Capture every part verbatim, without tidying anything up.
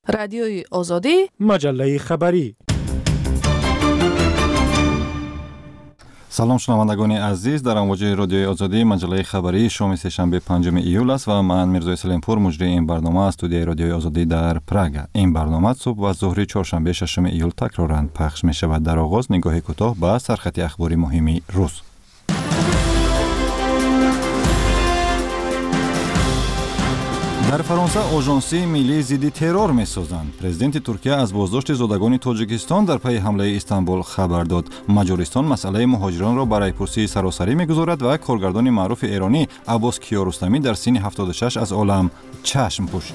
رادیوی آزادی، مجله خبری. سلام شنوندگان عزیز، در امواج رادیوی آزادی مجله خبری شام سه‌شنبه پنجم ایول است و من میرزا سلیمپور مجری این برنامه از استودیوی رادیوی آزادی در پراگ. این برنامه صبح و ظهر چهارشنبه ششم ایول تکرارا پخش می شود. در آغاز نگاه کوتاه به سرخط اخباری مهمی روز. در فرانسه آژانسی ملی ضد ترور می‌سازند. پرزیدنت ترکیه از بازداشت زادگان تاجیکستان در پی حمله استانبول خبر داد. مجارستان مسئله مهاجران را برای پرسی سراسری می‌گذارد و کارگردان معروف ایرانی عباس کیارستمی در سن هفتاد و شش از عالم چشم پوشید.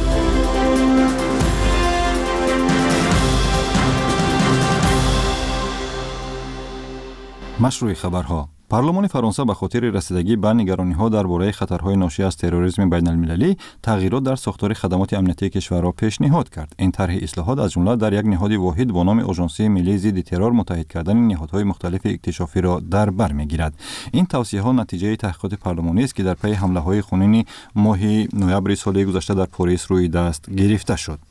مشروع خبرها. پارلمان فرانسه به خاطر رسیدگی به نگرانی‌ها درباره خطرهای ناشی از تروریسم بین‌المللی تغییرات در ساختار خدمات امنیتی کشور را پیشنهاد کرد. این طرح اصلاحات از جمله در یک نهاد واحد با نام آژانسی ملی ضد ترور متحد کردن نهادهای مختلف اکتشافی را در بر می‌گیرد. این توصیه‌ها نتیجه تحقیقات پارلمانی است که در پی حمله‌های خونین ماه نوامبر سال گذشته در پاریس روی دست گرفته شد.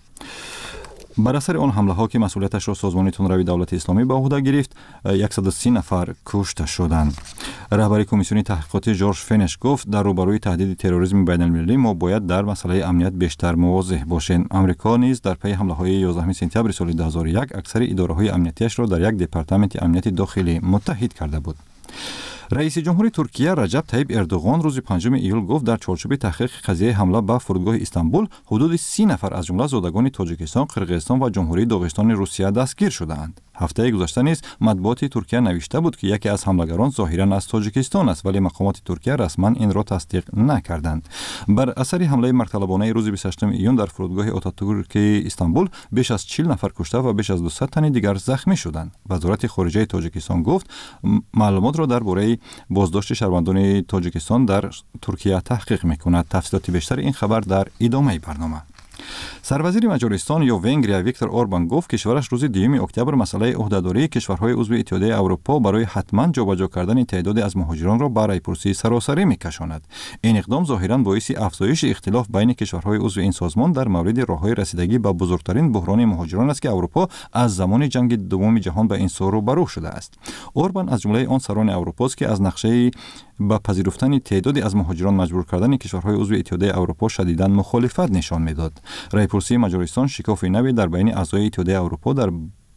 بر اثر آن حمله ها که مسئولیتش را سازمان تندروی دولت اسلامی به عهده گرفت، صد و سی نفر کشته شدند. رهبر کمیسیون تحقیقات جورج فنش گفت در روبروی تهدید تروریسم بین المللی ما باید در مسئله امنیت بیشتر مواضح باشیم. آمریکا نیز در پی حمله های یازدهم سپتامبر سال دو هزار و یک اکثر اداره های امنیتیش را در یک دپارتمنت امنیت داخلی متحد کرده بود. رئیس جمهور ترکیه رجب طیب اردوغان روز پنجم ایول گفت در چارچوب تحقیق قضیه حمله به فرودگاه استانبول حدود سی نفر از جمله زادگان تاجیکستان، قرقیزستان و جمهوری داغستان روسیه دستگیر شدند. هفته گذشته نیز مطبوعات ترکیه نوشته بود که یکی از حملگران ظاهرا از تاجیکستان است، ولی مقامات ترکیه رسما این را تصدیق نکردند. بر اثر حمله مرطلبانه روز بیست و هشتم ایون در فرودگاه آتاتورک استانبول بیش از چهل نفر کشته و بیش از دویست تن دیگر زخمی شدند. وزارت خارجه تاجیکستان گفت معلومات را درباره بازداشت شهروندان تاجیکستان در ترکیه تحقیق می‌کند. تفصیلات بیشتر این خبر در ادامه برنامه. سروزیر مجارستان یا ونگریا ویکتور اوربان گفت کشورش روز دوم اکتبر مسئله عهدهداری کشورهای عضو اتحادیه اروپا برای حتما جابجا کردن تعداد از مهاجران را برای پرسی سراسری می‌کشاند. این اقدام ظاهراً باعث افزایش اختلاف بین کشورهای عضو این سازمان در مورد راههای رسیدگی به بزرگترین بحران مهاجران است که اروپا از زمان جنگ دوم جهان به این سو روبرو شده است. اوربان از جمله آن سران اروپا است که از نقشه با پذیرفتن تعدادی از مهاجران مجبور کردن کشورهای عضو اتحادیه اروپا شدیداً مخالفت نشان میداد. رایپرسی مجارستان شکافی نوی در بین اعضای اتحادیه اروپا در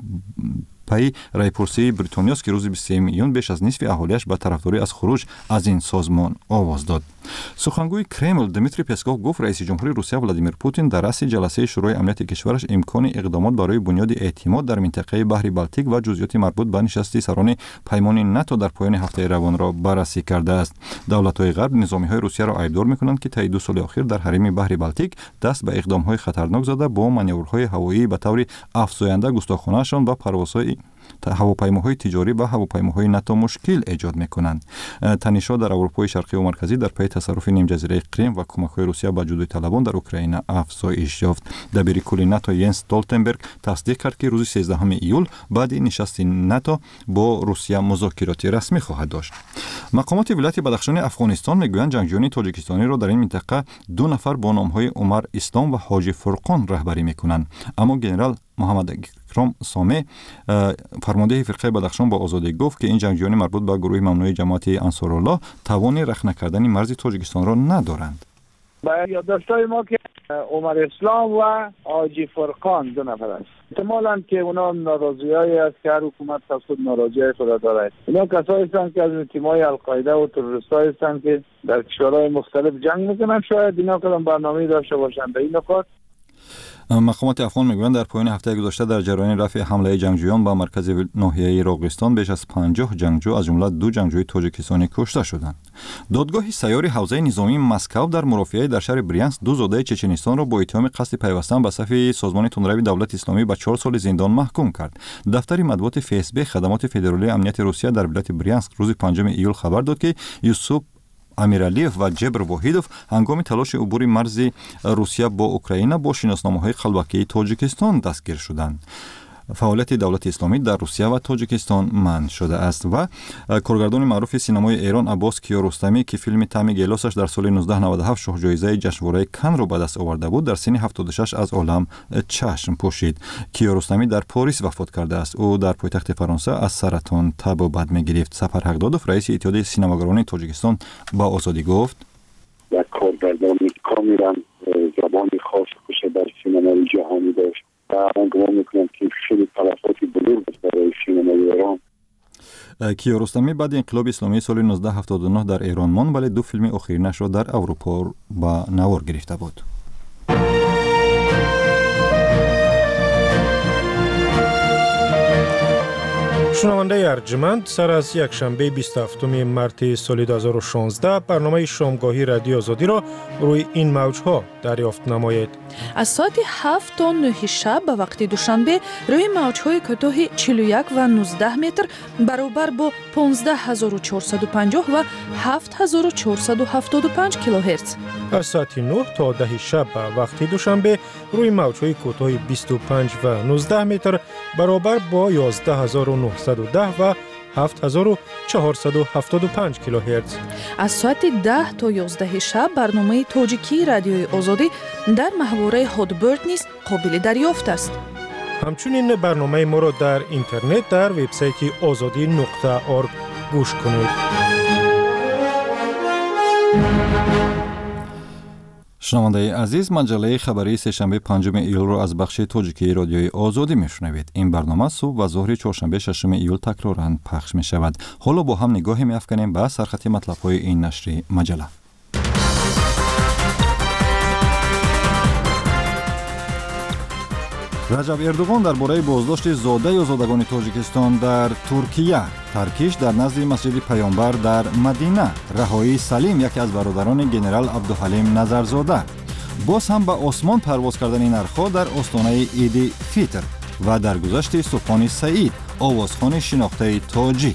پی رایپرسی بریتانیا است که روز بیست و سوم ایون بیش از نصف اهالیش به طرفداری از خروج از این سازمان آواز داد. سخنگوی کرمل دمیتری پسکوف گفت رئیس جمهور روسیه ولادیمیر پوتین در رأس جلسه شورای امنیت کشورش امکان اقدامات برای بنیاد اعتماد در منطقه بحر بالتیک و جزئیات مربوط به نشست سران پیمان ناتو در پایان هفته روان را بررسی کرده است. دولت‌های غرب نظامی‌های روسیه را عیبدار می‌کنند که طی دو سال اخیر در حریم بحر بالتیک دست به اقدام‌های خطرناک زده با مانورهای هوایی به طور افزاینده گستاخانه‌شان و پروازهای هواپیماهای تجاری و هواپیماهای ناتو مشکل ایجاد می‌کنند. تنش‌ها در اروپای شرقی و مرکزی در پی تصرف نیم جزیره کریم و کمک‌های روسیه به جدوی طلبان در اوکراین افزایش یافت. دبیر کل ناتو ینس استولتنبرگ تصدیق کرد که روز سیزدهم ایول بعد نشست ناتو با روسیه مذاکرات رسمی خواهد داشت. مقامات ولایت بدخشان افغانستان میگویند جنگجویان تاجیکستانی را در این منطقه دو نفر با نام‌های عمر اسلام و حاجی فرقان رهبری می‌کنند، اما ژنرال محمد اکرم سامه فرمانده فرقه بدخشان با آزادی گفت که این جنگجویان مربوط به گروه ممنوع جماعت انصارالله توان رخنه کردن مرز تاجیکستان را ندارند. با یادداشت‌های ما که عمر اسلام و حاجی فرقان دو نفر است. احتمالاً که اونا ناراضی‌هایی است که هر حکومت خود ناراضی‌های خود دارد. اینا کسایی هستند که از تیم‌های القاعده و تروریست‌هایی هستند که در کشورهای مختلف جنگ می‌کنند. شاید اینا کدام برنامه‌ای داشته باشند. به این نکات مقامات افغان میگویند در پایان هفته گذشته در جریان رفع حمله جنگجویان به مرکز ناحیه راغستان بیش از پنجاه جنگجو از جمله دو جنگجوی تاجیکستانی کشته شدند. دادگاه سیار حوزه نظامی مسکو در مرافعه در شهر بریانسک دو زاده چچنستان را با اتهام قصد پیوستن به صف سازمان تندروی دولت اسلامی به چهار سال زندان محکوم کرد. دفتر مطبوعات فیسبوک خدمات فدرالی امنیت روسیه در ولایت بریانسک روز پنجم ایول خبر داد که یوسوف امیرالیف و جبر واحیدوف هنگام تلاش عبور مرز روسیه با اوکراین با شناسنامه‌های خلوکی تاجیکستان دستگیر شدند. فعالیت دولت اسلامی در روسیه و تاجیکستان منع شده است. و کارگردان معروف سینمای ایران عباس کیارستمی که فیلم طعم گیلاسش در سال نوزده نود و هفت شاه جایزه جشنواره کن را به دست آورده بود، در سن هفتاد و شش از عالم چشم پوشید. کیارستمی در پاریس وفات کرده است. او در پایتخت فرانسه از سرطان تب و بد می‌گرفت. سفر حقدادوف رئیس اتحادیه سینماگران تاجیکستان با آزادی گفت: یک کارگردان کاملا زبان خاص خودش در سینمای جهانی داشت و من گمان میکنم که خیلی تلفاتی بزرگ است برای سینمای ایران. کیارستمی بعد انقلاب اسلامی سال نوزده هفتاد و نه در ایران ماند، ولی دو فیلم آخرینش را در اروپا با نوار گرفته بود. شنونده ارجمند، سر از یک شنبه بیست و هفتم مارس سال دو هزار و شانزده برنامه شامگاهی رادیو آزادی را روی این موجها دریافت نمایید. از ساعت هفت تا نه شب به وقت دوشنبه روی موجهای کوتاه چهل و یک و نوزده متر برابر با پانزده هزار و چهارصد و پنجاه و هفت هزار و چهارصد و هفتاد و پنج کیلوهرتز. از ساعت نه تا ده شب به وقت دوشنبه روی موجهای کوتاه بیست و پنج و نوزده متر برابر با یازده هزار و نهصد و ده و هفت هزار و چهارصد و هفتاد و پنج کیلوهرتز. از ساعت ده تا یازده شب برنامه تاجیکی رادیوی آزادی در محوره هادبرد نیز قابل دریافت است. همچنین برنامه ما را در اینترنت در وبسایت آزادی نقطه org گوش کنید. شنونده عزیز، مجله خبری سه‌شنبه پنجم ایول را از بخش تاجیکی رادیوی آزادی میشنوید. این برنامه صبح و ظهر چهارشنبه ششم ایول تکرارا پخش می شود. حالا با هم نگاهی می افکنیم به سرخط مطلب های این نشر مجله. رجب اردوغان درباره بازداشت زاده یا زادگان تاجیکستان در ترکیه، ترکیش در نزد مسجد پیامبر در مدینه، رهایی سلیم یکی از برادران گنرال عبدالحلیم نظرزاده، باز هم به آسمان پرواز کردن نرخ‌ها در آستانه عید فیتر و در گذشت سبحان سعید، آوازخوان شناخته تاجیک.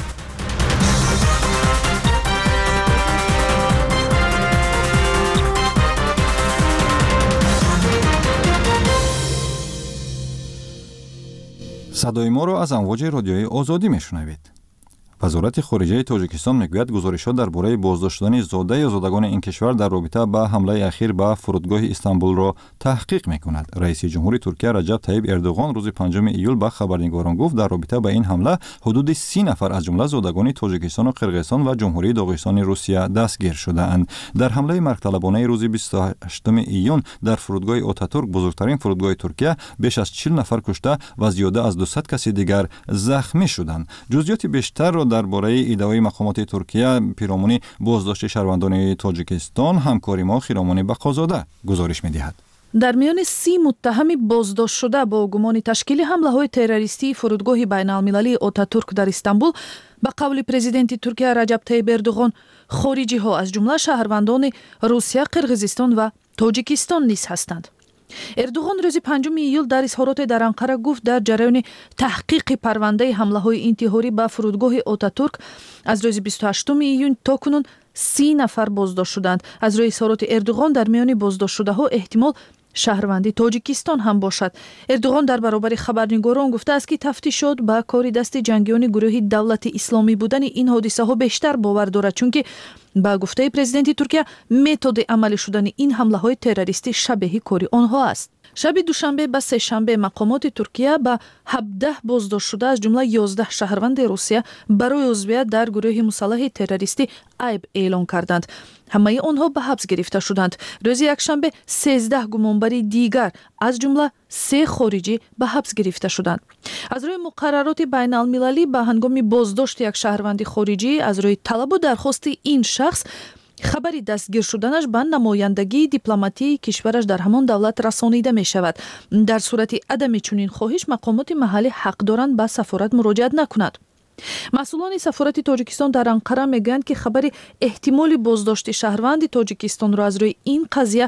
صدای ما را از امواج رادیوی آزادی میشنوید. وزارت خارجه تاجیکستان میگوید گزارش‌ها درباره بازداشت شدن زاده یا زادگان این کشور در رابطه با حمله اخیر به فرودگاه استانبول را تحقیق میکند. رئیس جمهور ترکیه رجب طیب اردوغان روز پنجم ایول به خبرنگاران گفت در رابطه با این حمله حدود سی نفر از جمله زادگان تاجیکستان و قرقیزستان و جمهوری داغستان روسیه دستگیر شده‌اند. در حمله مرگ‌طلبانه روز بیست و هشتم ایون در فرودگاه آتاتورک، بزرگترین فرودگاه ترکیه، بیش از چهل نفر کشته و زیاده از دویست کسی دیگر زخمی شدند. جزئیات بیشتر را درباره ادعای مقامات ترکیه پیرامون بازداشت شهروندان تاجیکستان همکاری ما خیرامانی بقازاده گزارش می‌دهد. در میان سی متهم بازداشت شده با گمان تشکیل حمله‌های تروریستی فرودگاه بین‌المللی آتاتورک در استانبول به قول پرزیدنت ترکیه رجب طیب اردوغان، خارجی‌ها از جمله شهروندان روسیه، قرقیزستان و تاجیکستان نیز هستند. اردوغان روز پنجم ایول در اظهارات در انقره گفت در جریان تحقیق پرونده حمله‌های انتحاری به فرودگاه آتاتورک از روز بیست و هشتم ایون تا کنون سی نفر بازداشت شدند. از روی اظهارات اردوغان در میان بازداشت شده‌ها احتمال شهروندی تاجیکستان هم باشد. اردوغان در برابر خبرنگاران گفته است که تفتیشات به کار دست جنگیان گروه دولت اسلامی بودن این حادثه ها بیشتر باور دارد، چون که با گفته پرزیدنت ترکیه متد عملی شدن این حمله های تروریستی شبیه کاری آنها است. شب دوشنبه به سه شنبه مقامات ترکیه به هفده بازداشت شده از جمله یازده شهروند روسیه برای عضویت در گروه مسلح تروریستی عیب اعلام کردند. همه آنها به حبس گرفته شدند. روز یکشنبه سیزده گمانبری دیگر از جمله سه خارجی به حبس گرفته شدند. از روی مقررات بین المللی به هنگام بازداشت یک شهروند خارجی از روی طلب و درخواست این شخص خبری دستگیر شدنش به نمایندگی دیپلماتی کشورش در همان دولت رسانیده می شود. در صورت عدم چنین خواهش مقامات محلی حق دارند به سفارت مراجعت نکند. مسئولان سفارت تاجیکستان در انقره میگویند که خبر احتمال بازداشت شهروند تاجیکستان را از روی این قضیه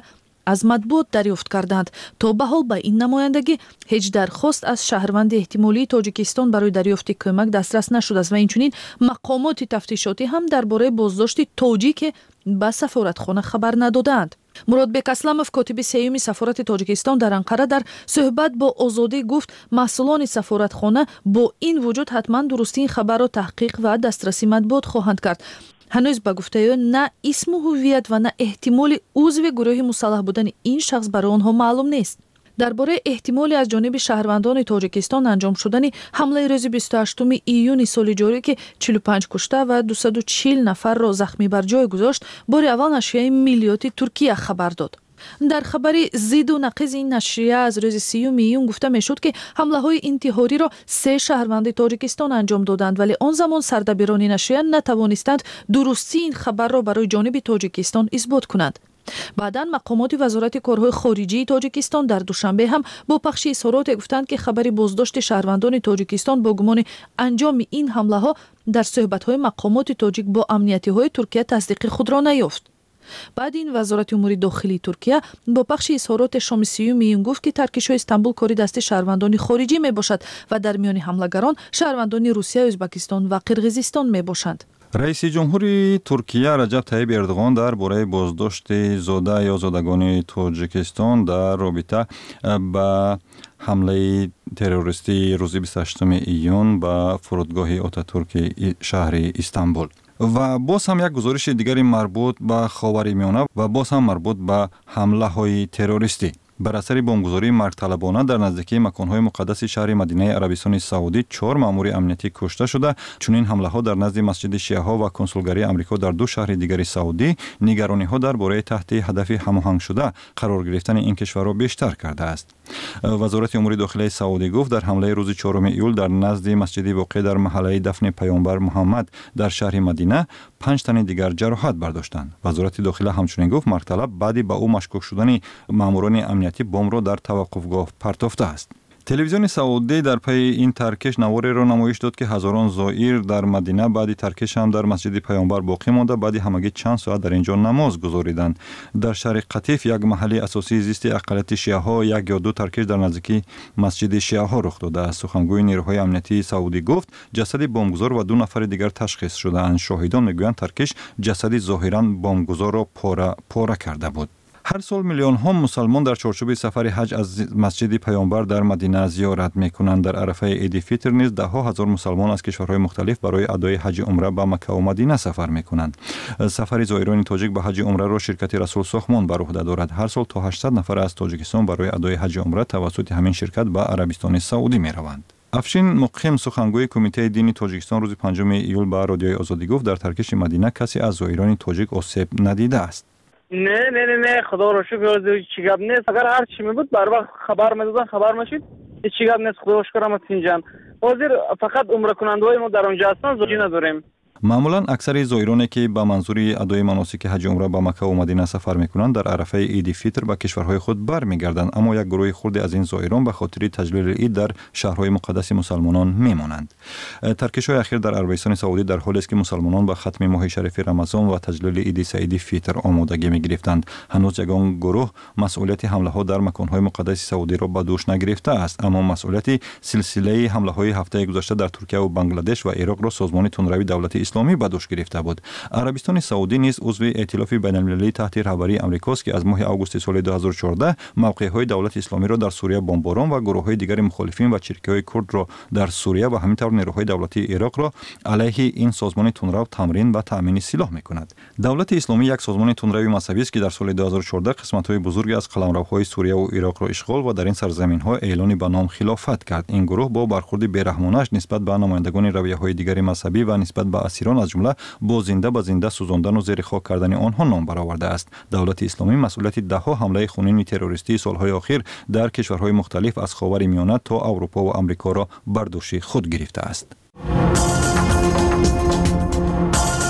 аз матбуот дарёфт карданд. То ба ҳол ба ин намояндагӣ ҳеҷ дархост аз шаҳрванди эҳтимолии Тоҷикистон барои дарёфти кӯмак дастрас нашудааст ва инчунин мақомоти тафтишотӣ ҳам дар бораи боздошти тоҷике ба сафоратхона хабар надодаанд. Муратбек Асламов, котиби сеюми сафорати Тоҷикистон дар Анқара, дар суҳбат бо Озодӣ гуфт, масъулони сафоратхона бо ин вуҷуд ҳатман дурустии хабарро таҳқиқ ва дастраси матбуот хоҳанд кард. ҳанӯз ба гуфтаи ӯ на исму ҳувият ва на эҳтимоли узви гурӯҳи мусаллаҳ будани ин шахс барои онҳо маълум нест. дар бораи эҳтимоли аз ҷониби шаҳрвандони Тоҷикистон анҷом шудани ҳамлаи рӯзи бисту ҳаштуми июни соли ҷорӣ ки чилу панҷ кушта ва дусаду чил нафарро захмӣ бар ҷой гузошт, бори аввал нашрияи Миллиёти Туркия хабар дод. дар хабари зидду нақизи ин нашрия аз рӯзи сеюми июн гуфта мешуд ки ҳамлаҳои интиҳориро се шаҳрванди Тоҷикистон анҷом доданд, вале он замон сардабирони нашрия натавонистанд дурустии ин хабарро барои ҷониби Тоҷикистон исбот кунанд. баъдан мақомоти вазорати корҳои хориҷии Тоҷикистон дар душанбе ҳам бо пахши изҳороте гуфтанд ки хабари боздошти шаҳрвандони Тоҷикистон бо гумони анҷоми ин ҳамлаҳо дар суҳбатҳои мақомоти тоҷик бо амниятиҳои Туркия тасдиқи худро наёфт. баъди ин вазорати умури дохилии Туркия бо пахши изҳороте шоми сеюми июн гуфт ки Таркишои Истамбул кори дасти шаҳрвандони хориҷӣ мебошад ва дар миёни ҳамлагарон шаҳрвандони Русия, Ӯзбекистон ва Қирғизистон мебошанд. раиси ҷумҳури Туркия Раҷаб Таyyib Эрдоғон дар бораи боздошти зода ё зодагони Тоҷикистон дар робита ба ҳамлаи террористии рӯзи бисту ҳаштуми июн ба фурудгоҳи Отатурки шаҳри Истамбул ва боз ҳам як гузориши дигари марбут ба Ховари Миёна ва боз ҳам марбут ба ҳамлаҳои террористӣ. бар асари бомбгузории маргталабона дар наздикии маконҳои муқаддаси шаҳри Мадинаи Арабистони Саудӣ чор маъмури амниятӣ кушта шуда, чунин ҳамлаҳо дар назди масҷиди шиаҳо ва консулгарии Амрико дар ду шаҳри дигари Саудӣ нигарониҳо дар бораи таҳти ҳадафи ҳамоҳангшуда қарор гирифтани ин кишварро бештар кардааст. вазорати умури дохилаи Саудӣ гуфт, дар ҳамлаи рӯзи чоруми июл дар назди масҷиди воқеъ дар маҳаллаи дафни паёнбар Муҳаммад дар шаҳри Мадина панҷ тани дигар ҷароҳат бардоштанд. вазорати дохила ҳамчунин гуфт, маргталаб баъди ба ӯ машкук шудани маъмурони амнияти бомбро дар таваққуфгоҳ партофтааст. телевизиони Саудӣ дар пайи ин таркиш навореро намоиш дод ки ҳазорон зоир дар Мадина баъди таркиш ҳам дар масҷиди паёнбар боқӣ монда, баъди ҳамагӣ чанд соат дар ин ҷо намоз гузориданд. дар шаҳри Қатиф, як маҳалли асосии зисти ақалияти шиаҳо, як ё ду таркиш дар наздикии масҷиди шиаҳо рух додааст. сухангӯи нерӯҳои амниятии Саудӣ гуфт, ҷасади бомбгузор ва ду нафари дигар ташхис шудаанд. шоҳидон мегӯянд таркиш ҷасади зоҳиран бомбгузорро пора пора карда буд. ҳар сол миллионҳо мусалмон дар чорчӯби сафари ҳаҷ аз масҷиди паёнбар дар Мадина зиёрат мекунанд. дар арафаи Иди Фитр низ даҳҳо ҳазор мусалмон аз кишварҳои мухталиф барои адои ҳаҷи умра ба Макка ва Мадина сафар мекунанд. сафари зоирони тоҷик ба ҳаҷи умраро ширкати Расул Сохмон бар уҳда дорад. ҳар сол то ҳаштсад нафар аз Тоҷикистон барои адои ҳаҷи умра тавассути ҳамин ширкат ба Арабистони Саудӣ мераванд. Афшин Муқим, сухангӯи Кумитаи дини Тоҷикистон, рӯзи панҷуми июл ба Радиои Озодӣ гуфт, дар таркиши Мадина касе аз зоирони тоҷик осеб надидааст. не не не не худо ро шукр, чӣ гап нест. агар ҳар чӣ мебуд барвақт хабар медодан, хабар мешуд. ҳеҷ гап нест, худо шукр. Аматинҷан ҳозир фақат умракунандаҳои мо дар онҷо ҳастанд, зоҷӣ надорем. маъмулан аксари зоироне ки ба манзури адои маносики ҳаҷи умра ба Макка ва Мадина сафар мекунанд, дар арафаи Иди Фитр ба кишварҳои худ бармегарданд, аммо як гурӯҳи хурде аз ин зоирон ба хотири таҷлили ид дар шаҳрҳои муқаддаси мусалмонон мемонанд. таркишҳои ахир дар Арабистони Саудӣ дар ҳолест ки мусалмонон ба хатми моҳи шарифи Рамазон ва таҷлили иди Саиди Фитр омодагӣ мегирифтанд. ҳанӯз ягон гурӯҳ масъулияти ҳамлаҳо дар маконҳои муқаддаси Саудиро ба дӯш нагирифтааст, аммо масъулияти силсилаи ҳамлаҳои ҳафтаи гузашта дар Туркия ва Бангладеш ва Ироқро созмони тунравии давлати исломӣ ба дӯш гирифта буд. Арабистони Саудӣ низ узви эътилофи байналмилалии таҳти раҳбарии Амрикост, ки аз моҳи августи соли ду ҳазору чордаҳ мавқеъҳои давлати исломиро дар Сурия бомборон ва гурӯҳҳои дигари мухолифин ва чиркиҳои курдро дар Сурия ва ҳамин тавр нерӯҳои давлатии Ироқро алайҳи ин созмони тунрав тамрин ва таъмини силоҳ мекунад. Давлати исломӣ як созмони тунрави мазҳабист, ки дар соли ду ҳазору чордаҳ қисматҳои бузурге аз қаламравҳои Сурия ва Ироқро ишғол ва дар ин сарзаминҳо эълони ба ном хилофат кард. Ин гурӯҳ бо бархурди бераҳмонаш нисбат ба намояндагони равияҳои дигари мазҳабӣ ва нисбат ба асирон аз ҷумла бо зинда ба зинда сӯзондану зери хок кардани онҳо ном баровардааст. давлати исломӣ масъулияти даҳҳо ҳамлаи хунини террористии солҳои охир дар кишварҳои мухталиф аз Ховари Миёна то Аврупо ва Амрикоро бар дӯши худ гирифтааст.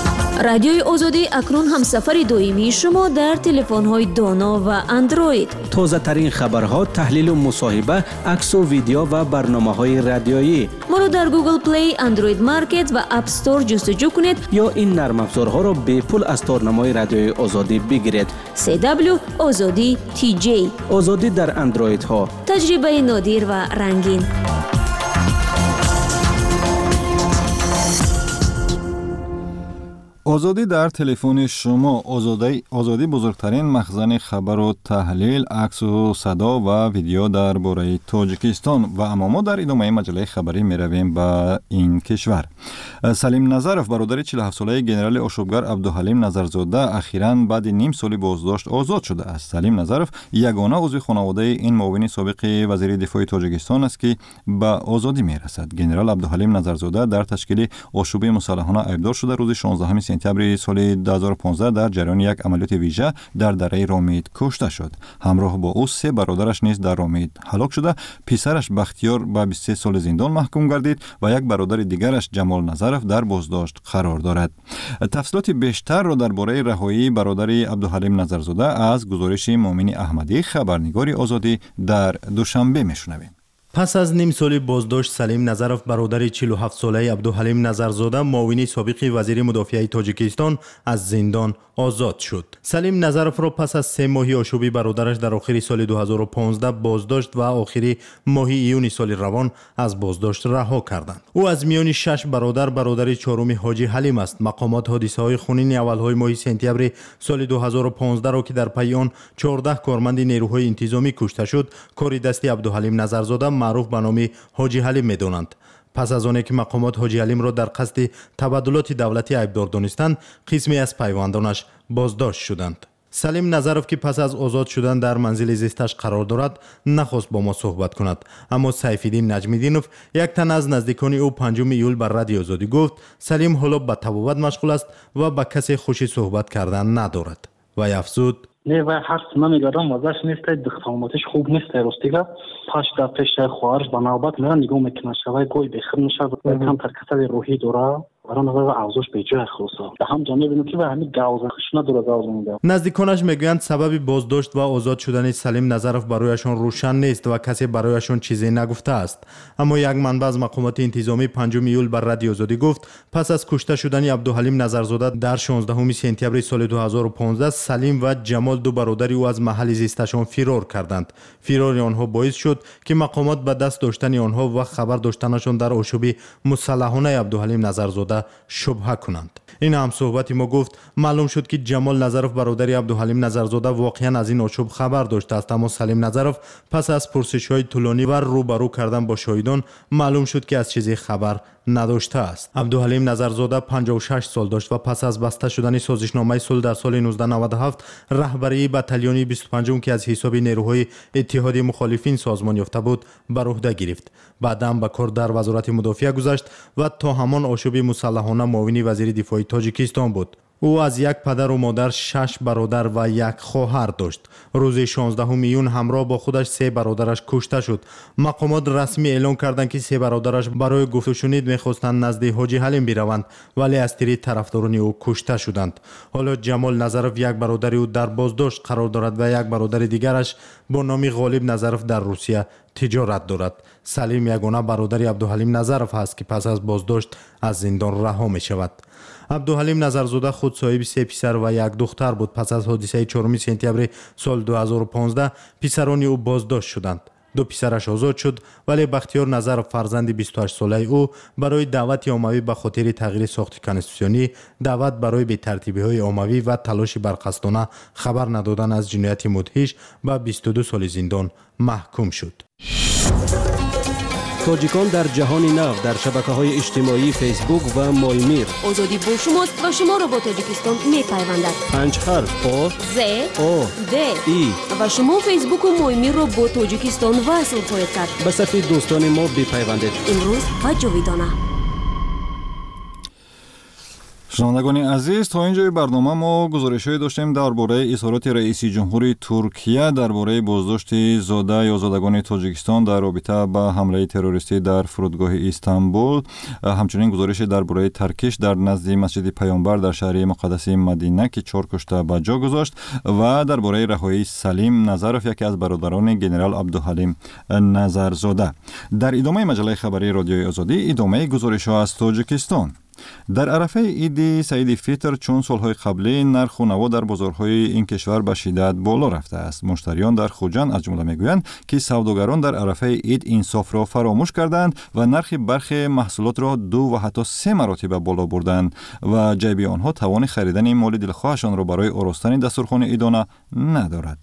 رادیوی آزادی اکنون هم سفر دائمی شما در تلفن‌های دانا و اندروید. تازه ترین خبرها، تحلیل و مصاحبه، عکس و ویدیو و برنامه‌های رادیویی. ما رو در گوگل پلی، اندروید مارکت و اپ استور جستجو کنید یا این نرم افزارها را به پول از تارنمای رادیوی آزادی بگیرید. سی دبلیو آزادی تی جی. آزادی در اندروید ها. تجربه نادر و رنگین. آزادی در تلفن شما. آزادی آزادی بزرگترین مخزن خبر و تحلیل، عکس و صدا و ویدیو درباره تاجیکستان و اما ما در ادامه مجله خبری میرویم به این کشور. سلیم نظرف برادر چهل و هفت ساله گنرال آشوبگر عبدالحلیم نظرزاده اخیراً بعد نیم سال بازداشت آزاد شده است. سلیم نظرف یگانه عضو خانواده این معاون سابق وزیر دفاع تاجیکستان است که به آزادی میرسد. گنرال عبدالحلیم نظرزاده در تشکیل آشوب مسلحانه ایبدار شده روز شانزدهم سپتامبر سال دو هزار و پانزده در جریان یک عملیات ویژه در دره رامید کشته شد. همراه با او سه برادرش نیز در رامید هلاک شده. پسرش بختیار به بیست و سه سال زندان محکوم گردید و یک برادر دیگرش جمال نظرف در بازداشت قرار دارد. تفصیلات بیشتر را درباره رهایی برادر عبدالحلیم نظرزاده از گزارش مومن احمدی خبرنگار آزادی در دوشنبه میشنویم. پس از نیم سال بازداشت، سلیم نظرف برادر چهل و هفت ساله عبدالحلیم نظرزاده معاون سابق وزیر مدافع تاجیکستان از زندان آزاد شد. سلیم نظرف را پس از سه ماهی آشوبی برادرش در آخر سال دو هزار و پانزده بازداشت و آخر ماه ایون سال روان از بازداشت رها کردند. او از میان شش برادر برادر چهارم حاجی حلیم است. مقامات حادثه های خونین اولهای ماه سپتامبر سال دو هزار و پانزده را که در پی آن چهارده کارمند نیروهای انتظامی کشته شد، کار دست عبدالحلیم نظرزاده معروف به نام حاجی حلیم می‌دانند. پس از آنکه مقامات حاجی حلیم را در قصد تبادلات دولتی عیبدار دانستند، قسمی از پیوندانش بازداشت شدند. سلیم نظرف که پس از آزاد شدن در منزل زیستش قرار دارد، نخواست با ما صحبت کند، اما سیف‌الدین نجمیدینوف، یک تن از نزدیکان او، پنجم ایول بر رادیو آزادی گفت سلیم حالا به طبابت مشغول است و با کسی خوشی صحبت کردن ندارد و افزود: نه و حرف نمیگردم وضعش نیست، دخترماتش خوب نیست راستیگه. پاش در پیش خواهرش به نوبت میرن نگاه میکنه شوی گوی بخیر میشه و کم تر کسل روحی دوره برای نظر عوضش به جای خلاصه به هم جمعه بینو که به همین گوزه خشنه دوره گوزه میده. نزدیکانش میگویند سبب بازداشت و آزاد شدن سلیم نظرف برایشان روشن نیست و کسی برایشان چیزی نگفته است. اما یک منبع از مقامات انتظامی پنجم ایول بر رادیو آزادی گفت پس از کشته شدن عبدالحلیم نظرزاده در شانزدهم سپتامبر سال دو هزار و پانزده، سلیم و جمال دو برادر او از محل زیستشان فرار کردند. فرار آنها باعث شد که مقامات به دست داشتن آنها و خبر داشتنشان در آشوب مسلحانه عبدالحلیم نظرزاده شبهه کنند. این هم صحبتی ما گفت معلوم شد که جمال نظرف برادر عبدالحلیم نظرزاده واقعا از این آشوب خبر داشته است، اما سلیم نظرف پس از پرسش‌های طولانی و روبرو کردن با شاهدان معلوم شد که از چیزی خبر نداشته است. عبدالحلیم نظرزاده پنجاه و شش سال داشت و پس از بسته شدن سازشنامه صلح در سال نوزده نود و هفت رهبری بتالون بیست و پنج که از حساب نیروهای اتحادیه مخالفین سازمان یافته بود بر عهده گرفت. بعدا به کار در وزارت مدافع گذشت و تا همان آشوب مسلحانه معاون وزیر دفاع تاجیکستان بود. او از یک پدر و مادر شش برادر و یک خواهر داشت. روز شانزدهم ایون همراه با خودش سه برادرش کشته شد. مقامات رسمی اعلام کردند که سه برادرش برای گفت و شنید می‌خواستند نزد حاجی حلیم بروند ولی از طریق طرفداران او کشته شدند. حالا جمال نظرف یک برادر او در بازداشت قرار دارد و یک برادر دیگرش با نام غالب نظرف در روسیه تجارت دارد. سلیم یگانه برادر عبدالحلیم نظرف است که پس از بازداشت از زندان رها می شود. عبدالحلیم نظرزاده خود صاحب سه پسر و یک دختر بود. پس از حادثه چهارم سپتامبر سال دو هزار و پانزده پسران او بازداشت شدند. دو پسرش آزاد شد ولی بختیار نظرف فرزند بیست و هشت ساله او برای دعوت عمومی به خاطر تغییر ساخت کنستیتوسیونی، دعوت برای بی‌ترتیبی های عمومی و تلاش برقصدانه خبر ندادن از جنایت مدهش به بیست و دو سال زندان محکوم شد. تاجیکان در جهان نو در شبکه‌های اجتماعی فیسبوک و مایمیر. آزادی با شماست و شما را با تاجیکستان می‌پیوندد. پنج حرف آ ز او د ای و شما فیسبوک و مایمیر را با تاجیکستان وصل خواهید کرد. به صفحه دوستان ما بپیوندید. امروز و جاویدانه. شنوندگان عزیز، تا اینجای برنامه ما گزارش‌هایی داشتیم درباره اظهارات رئیس جمهوری ترکیه درباره بازداشت زاده یا زادگان تاجیکستان در رابطه با حمله تروریستی در فرودگاه استانبول، همچنین گزارش درباره ترکش در نزد مسجد پیامبر در شهر مقدس مدینه که چهار کشته به جا گذاشت و درباره رهایی سلیم نظرف، یکی از برادران جنرال عبدالحلیم نظرزاده. در ادامه مجله خبری رادیوی آزادی ادامه گزارش‌ها از تاجیکستان. در عرفه عید سعید فطر چون سالهای قبلی نرخ و نوا در بازارهای این کشور به شدت بالا رفته است. مشتریان در خوجند از جمله میگویند که سوداگران در عرفه عید انصاف را فراموش کردند و نرخ برخی محصولات را دو و حتی سه مراتب بالا بردند و جیب آنها توان خریدن مال دلخواهشان را برای آراستن دسترخوان عیدانه ندارد.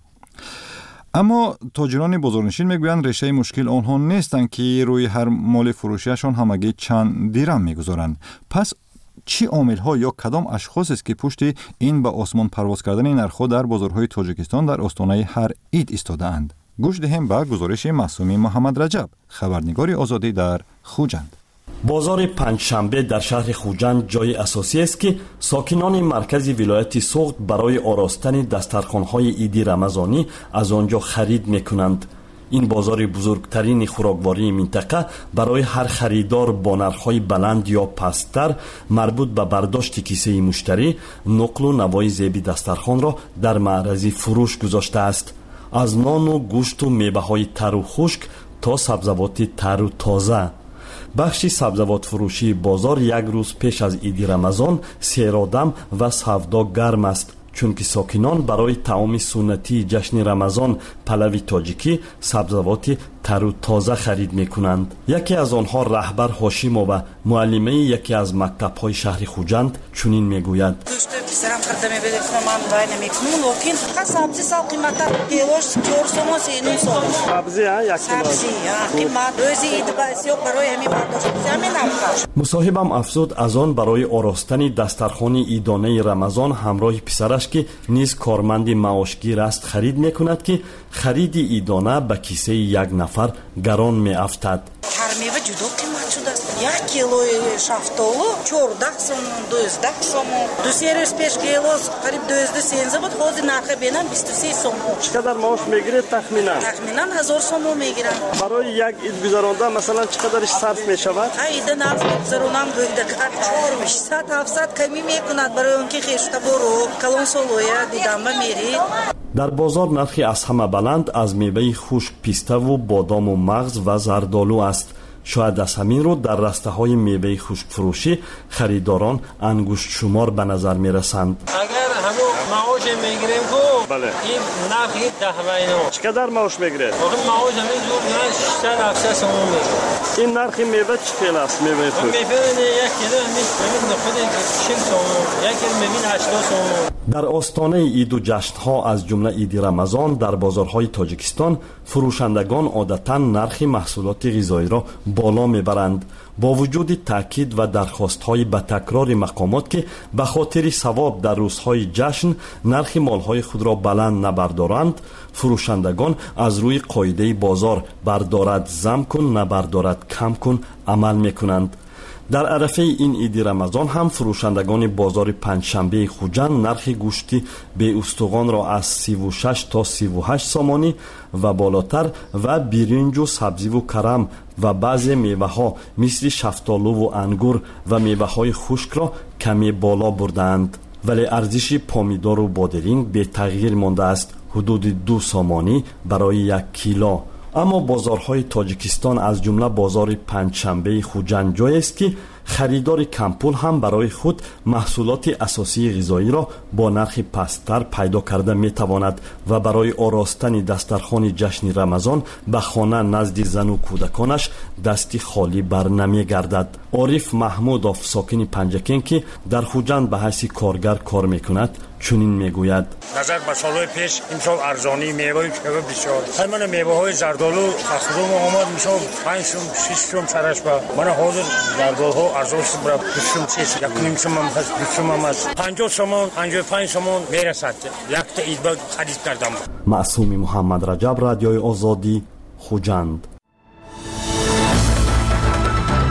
اما تاجران بازارنشین میگویند ریشه مشکل آنها نیستند که روی هر مال فروشیشان همگی چند دیرم میگذارند. پس چی عامل ها یا کدام اشخاص است که پشت این به آسمان پرواز کردن نرخ در بازارهای تاجیکستان در آستانه هر عید ایستاده اند؟ گوش دهیم به گزارش معصومی محمد رجب، خبرنگار آزادی در خوجند. بازار پنجشنبه در شهر خوجند جای اساسی است که ساکنان مرکز ولایت سوخت برای آراستن دسترخوان‌های عیدی رمضانی از آنجا خرید می‌کنند. این بازار بزرگترین خوراکواری منطقه برای هر خریدار با نرخ‌های بلند یا پست‌تر مربوط به برداشت کیسه مشتری، نقل و نوای زیب دسترخوان را در معرض فروش گذاشته است. از نان و گوشت و میوه‌های تر و خشک تا سبزیجات تر و تازه. بخش سبزیجات فروشی بازار یک روز پیش از عید رمضان سیرادم و سودا گرم است، چون که ساکنان برای طعام سنتی جشن رمضان پلوی تاجیکی سبزیجات تر و تازه خرید میکنند. یکی از آنها رهبر هاشیمو و معلمه یکی از مکتب‌های شهر خوجند چنین میگوید: سرم خریدم می‌بینم من باید نمی‌کنم، لیکن سبزی سال قیمتا کیلوش چهار سوم سینو سوم. سبزی ها یک کیلو. سبزی ها قیمت روزی عید بسیار برای همین برداشت همین نمی‌کنم. مصاحبم افزود از آن برای آراستن دسترخوان عیدانه رمضان همراه پسرش که نیز کارمند معاشگیر است خرید می‌کند که خرید عیدانه به کیسه یک نفر گران می‌افتد. هر میوه جدا قیمت شده است. یک کیلو شفتالو چهارده سوم، دوازده سوم. دو سه روز پیش کیلو قریب دوازده سیزده بود، خود نرخ بینم بیست و سه سوم. چقدر معاش میگیرید تخمینا؟ تخمینا هزار سوم میگیرم. برای یک عید گذراندن مثلا چقدرش صرف میشود؟ عید نفس گذرانم گویده کار میشه. صد هفتصد کمی میکند برای اون که خشته برو کلون سولویا دیدم میری. در بازار نرخ از همه بلند از میوه خشک پیسته و بادام و مغز و زردآلو است. شاید از همین رو در رسته های میوه خشک فروشی خریداران انگشت شمار به نظر می رسند. اگر همون معاش میگیریم کو بله این نرخ ده وینو چقدر معاش میگیرید؟ واقعا معاش همین زور نه شصت هفتصد سوم میگیره. این نرخ میوه چقدر است میوه خشک؟ میوه یک کیلو همین خود چهل سوم، یک کیلو میوه هشتاد سوم. در آستانه عید و جشن‌ها از جمله عید رمضان در بازارهای تاجیکستان فروشندگان عادتاً نرخ محصولات غذایی را بالا میبرند. با وجود تاکید و درخواست‌های به تکرار مقامات که به خاطر ثواب در روزهای جشن نرخ مال‌های خود را بلند نبردارند، فروشندگان از روی قاعده بازار بردارد زم کن نبردارد کم کن عمل میکنند. در عرفه این عید رمضان هم فروشندگان بازار پنجشنبه خوجند نرخ گوشت به استخوان را از سی و شش تا سی و هشت سامانی و بالاتر و برنج و سبزی و کرم و بعضی میوه ها مثل شفتالو و انگور و میوه های خشک را کمی بالا بردند، ولی ارزش پامیدار و بادرینگ به تغییر مانده است، حدود دو سامانی برای یک کیلو. اما بازارهای تاجیکستان از جمله بازار پنجشنبه خوجند جایی است که خریدار کمپول هم برای خود محصولات اساسی غذایی را با نرخ پست‌تر پیدا کرده می تواند و برای آراستن دسترخوان جشن رمضان به خانه نزد زن و کودکانش دستی خالی بر نمی گردد. عارف محمودوف ساکن پنجکین که در خوجند به حیث کارگر کار می کند چنین میگوید: نظر به سالهای پیش امسال ارزانی میوه شده بسیار. همین میوه های زردالو تخم آمد میشد پنج سوم شش سوم سرش با من حاضر زردالو ارزش برای پشم سیس یک نیم سوم هم هست دو سوم هم هست پنجاه سوم پنجاه و پنج سوم میرسد. یک تا عید بعد خرید کردم. معصومی محمد رجب، رادیوی آزادی، خوجند. هر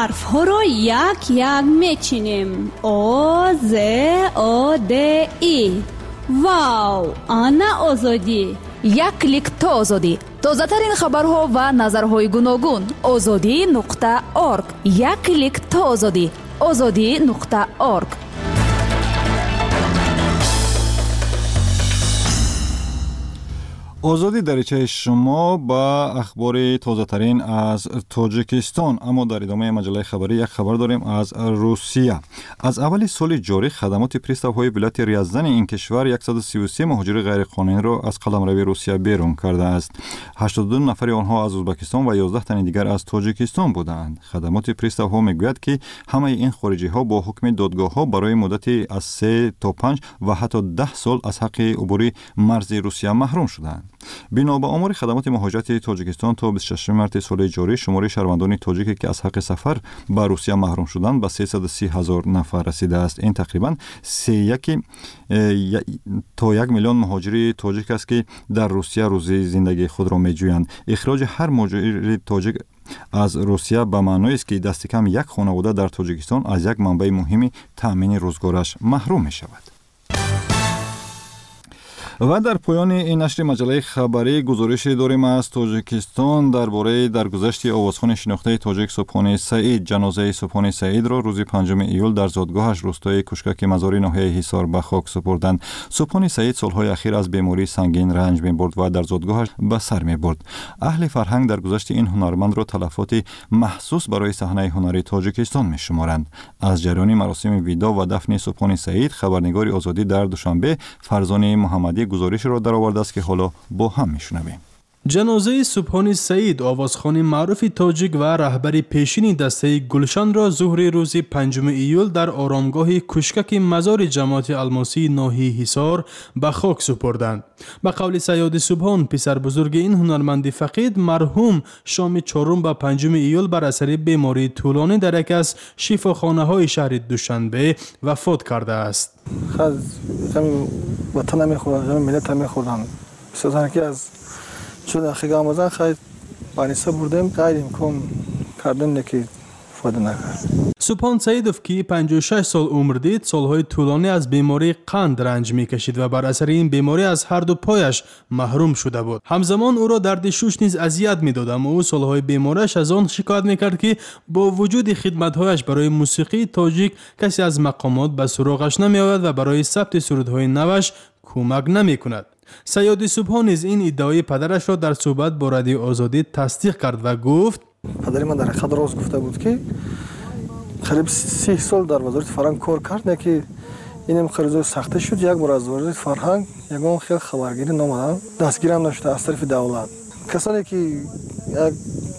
ҳарфҳо ро як як мечинем. О, З, О, Д, И. Вау, ана озодӣ. як клик то озодӣ. тозатарин хабарҳо ва назарҳои гуногун. озодӣ нуқта орг. як клик то озодӣ. озодӣ нуқта орг. озодӣ даричаи шумо ба ахбори тозатарин аз тоҷикистон. аммо дар идомаи маҷаллаи хабарӣ як хабар дорем аз русия. аз аввали соли ҷорӣ хадамоти приставҳои вилояти Рязани ин кишвар яксаду сию се муҳоҷири ғайриқонуниро аз қаламрави Русия берун кардааст. ҳаштоду ду нафари онҳо аз Ӯзбекистон ва ёздаҳ тани дигар аз Тоҷикистон буданд. хадамоти приставҳо мегӯяд ки ҳамаи ин хориҷиҳо бо ҳукми додгоҳҳо барои муддати аз се то панҷ ва ҳатто даҳ сол аз ҳаққи убури марзи Русия маҳрум шуданд. бино ба омори хадамоти муҳоҷирати Тоҷикистон то бисту шашуми марти соли ҷорӣ шумори шаҳрвандони тоҷике ки аз ҳаққи сафар ба Русия маҳрум шуданд ба сесаду си ҳазор нафар расидааст. ин тақрибан сеяки то як миллион муҳоҷири тоҷик аст ки дар Русия рӯзи зиндагии худро меҷӯянд. ихроҷи ҳар муҳоҷири тоҷик аз Русия ба маъноест ки дасти кам як хонавода дар Тоҷикистон аз як манбаи муҳими таъмини рӯзгораш маҳрум мешавад. ва дар поёни ин нашри маҷаллаи хабарӣ гузорише дорем аз Тоҷикистон дар бораи даргузашти овозхони шинохтаи тоҷик Субҳони Саид. ҷанозаи Субҳони Саидро рӯзи панҷуми июл дар зодгоҳаш рӯстои Кушкаки Мазори ноҳияи Ҳисор ба хок супурданд. Субҳони Саид солҳои ахир аз бемории сангин ранҷ мебурд ва дар зодгоҳаш ба сар мебурд. аҳли фарҳанг даргузашти ин ҳунармандро талафоти маҳсус барои саҳнаи ҳунарии Тоҷикистон мешуморанд. аз ҷараёни маросими видо ва дафни Субҳони Саид хабарнигори Озодӣ дар Душанбе Фарзони Муҳаммадӣ гузоришро даровардааст ки ҳоло бо ҳам мешунавем. ҷанозаи Субҳони Саид, овозхони маъруфи тоҷик ва раҳбари пешини дастаи Гулшанро зуҳри рӯзи панҷуми июл дар оромгоҳи Кушкаки Мазори ҷамоати Алмосии ноҳияи Ҳисор ба хок супурданд. ба қавли Саёди Субҳон, писарбузурги ин ҳунарманди фақид марҳум шоми чорум ба панҷуми июл бар асари бемории тӯлонӣ дар яке аз шифохонаҳои шаҳри Душанбе вафот кардааст. چون اخیگاه آموزن خیلی بانیسه بردیم غیر امکان کردن نکی فایده نکرد. Субҳон Саидов ки панҷоҳу шаш сол умр дид, солҳои тӯлонӣ аз бемории қанд ранҷ мекашид ва бар асари ин беморӣ аз ҳарду пояш маҳрум шуда буд. ҳамзамон ӯро дарди шуш низ азият медод, аммо ӯ солҳои бемориаш аз он шикоят мекард ки бо вуҷуди хидматҳояш барои мусиқии тоҷик касе аз мақомот ба суроғаш намеояд ва барои сабти сурудҳои наваш кӯмак намекунад. Саёди Субҳон низ ин иддаои падарашро дар суҳбат бо Радиои Озодӣ тасдиқ кард ва гуфт: падари ман дар ҳақиқат рост гуфта буд ки қариб си сол дар вазорати фарҳанг кор кард, ки инам қаризои сахта шуд. як бор аз вазорати фарҳанг ягон хел хабаргирӣ номадам, дастгирам нашуда аз тарафи давлат. касоне ки як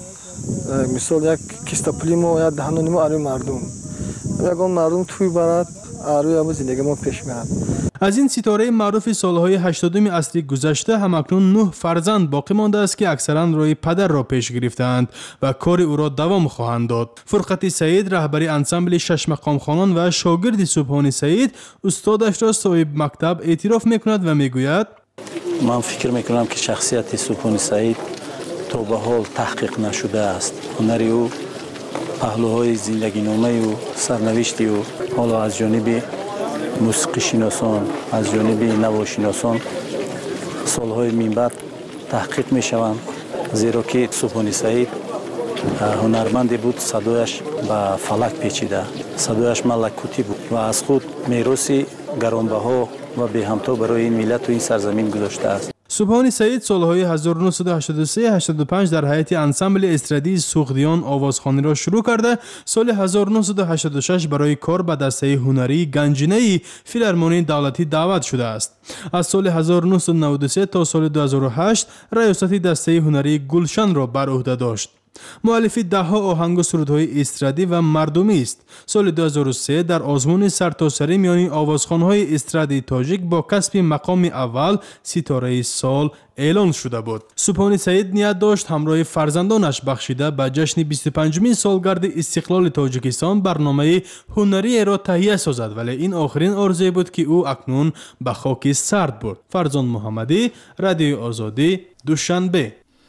мисол як киста пулимо як даҳанонимо арӯи мардум ягон мардум тӯй барад, арӯи ҳама зиндагимо пеш меад. аз ин ситораи маъруфи солҳои ҳаштодуми асри гузашта ҳамакнун нӯҳ фарзанд боқӣ мондааст ки аксаран роҳи падарро пеш гирифтаанд ва кори ӯро давом хоҳанд дод. Фурқати Саид, раҳбари ансамбли шашмақомхонон ва шогирди Субҳони Саид, устодашро соҳиб мактаб эътироф мекунад ва мегӯяд: ман фикр мекунам ки шахсияти Субҳони Саид то ба ҳол таҳқиқ нашудааст. ҳунари ӯ, паҳлӯҳои зиндагиномаи ӯ, сарнавишти ӯ ҳоло аз ҷониби мусиқишиносон, аз ҷониби навошиносон солҳои минбаъд таҳқиқ мешаванд, зеро ки Субҳони Саид ҳунарманде буд, садояш ба фалак печида, садояш малакутӣ буд ва аз худ мероси гаронбаҳо ва беҳамто барои ин миллату ин сарзамин гузоштааст. Субҳони Саид солҳои ҳазору нӯҳсаду ҳаштоду се ҳаштоду панҷ дар ҳайати ансамбли эстрадии Суғдиён овозхониро шурӯъ карда, соли ҳазору нӯҳсаду ҳаштоду шаш барои кор ба дастаи ҳунарии ганҷинаи филармонии давлатӣ даъват шудааст. аз соли ҳазору нӯҳсаду наводу се то соли ду ҳазору ҳашт раёсати дастаи ҳунарии Гулшанро бар уҳда дошт. муаллифи даҳҳо оҳангу сурудҳои эстрадӣ ва мардумист. соли ду ҳазору се дар озмуни сартосарӣ миёни овозхонҳои эстрадии тоҷик бо касби мақоми аввал ситораи сол эълон шуда буд. Субҳони Саид ният дошт ҳамроҳи фарзандонаш бахшида ба ҷашни бисту панҷумин солгарди истиқлоли Тоҷикистон барномаи ҳунариеро таҳия созад, вале ин охирин орзуе буд ки ӯ акнун ба хоки сард бурд. Фарзон Муҳаммадӣ, Радиои Озодӣ, Душанбе.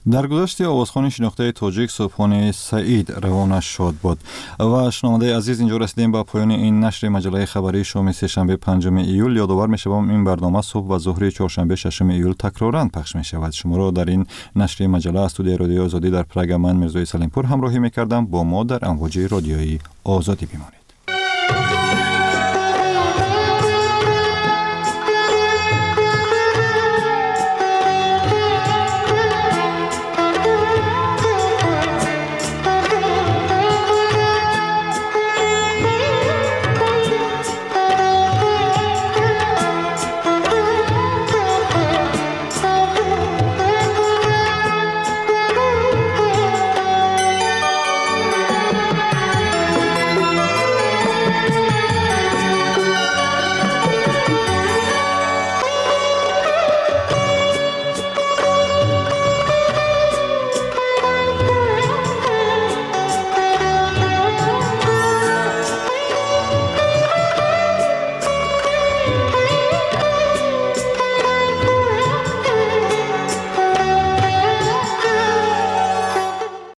در گذشته آوازخوان شناخته تاجیک صبحانه سعید روانه شد بود و شنونده عزیز اینجا رسیدیم به پایان این نشر مجله خبری شام سه‌شنبه پنجم ایول. یادآور می‌شوم این برنامه صبح و ظهر چهارشنبه ششم ایول تکرارا پخش می‌شود. شما را در این نشر مجله استودیو رادیو آزادی در پراگ من میرزای سلیمپور همراهی می‌کردم. با ما در امواج رادیویی آزادی بمانید.